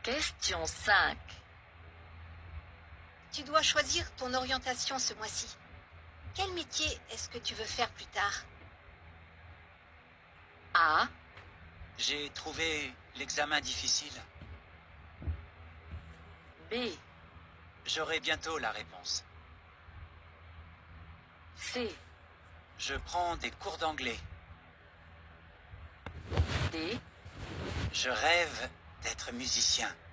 Question 5. Tu dois choisir ton orientation ce mois-ci. Quel métier est-ce que tu veux faire plus tard? A. J'ai trouvé l'examen difficile. B. J'aurai bientôt la réponse. C. Je prends des cours d'anglais. D. Je rêve d'être musicien.